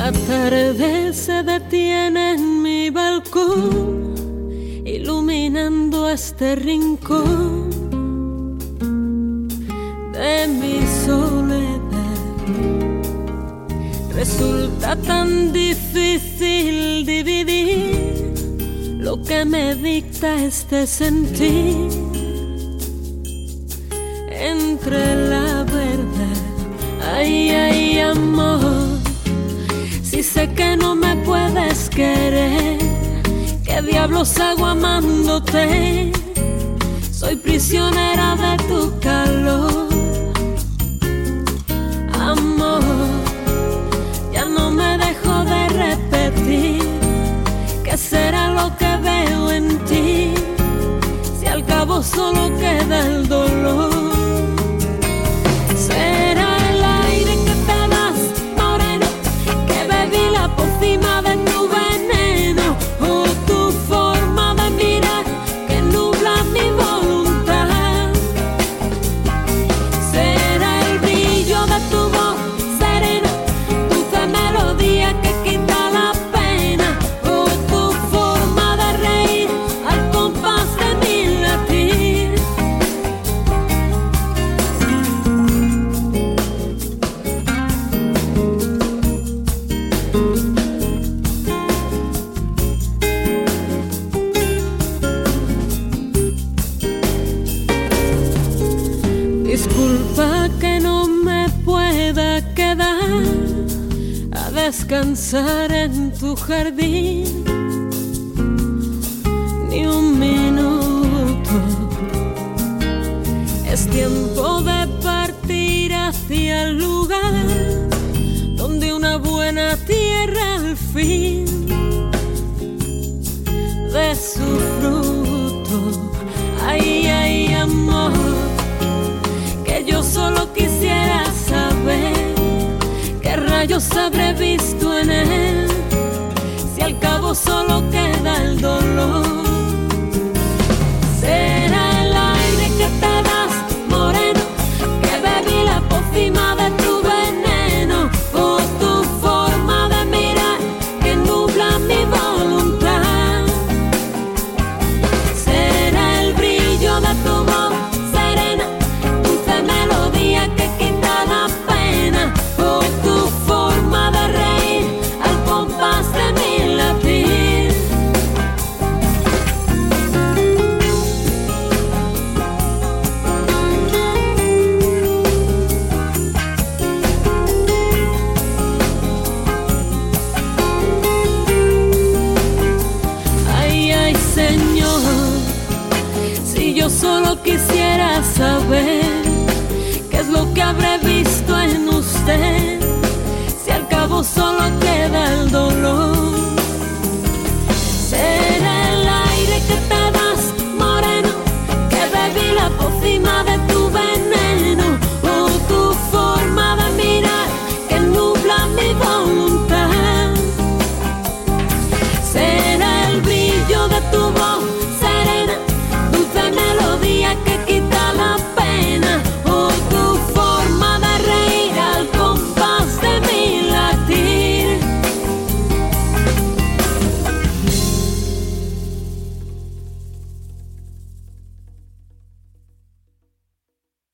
La tarde se detiene en mi balcón, iluminando este rincón de mi soledad. Resulta tan difícil dividir lo que me dicta este sentir entre la verdad. Ay, ay, amor, si sé que no me puedes querer, ¿qué diablos hago amándote? Soy prisionera de tu calor. Amor, ya no me dejo de repetir ¿qué será lo que veo en ti? Si al cabo solo queda el dolor. Será el aire que te das, moreno, que bebí la pócima de tu veneno, o tu forma de mirar que nubla mi voluntad. Será el brillo de tu voz serena, dulce melodía que quita la pena, o tu forma de reír al compás de mi latir. Disculpa que no me pueda quedar a descansar en tu jardín ni un minuto. Es tiempo de partir hacia el lugar donde una buena tierra al fin de su fruto. Ay, ay, amor, que yo solo quisiera saber qué rayos habré visto en él, si al cabo solo queda el dolor. Será el aire que te das, moreno, que bebí la pócima de tu veneno, o tu forma de mirar que nubla mi voluntad. Será el brillo de tu voz serena, dulce melodía que quita la pena, o tu forma de reír al compás de mi latir. Ay, ay, Señor, si yo solo quisiera saber qué es lo que habré visto en usted, si al cabo solo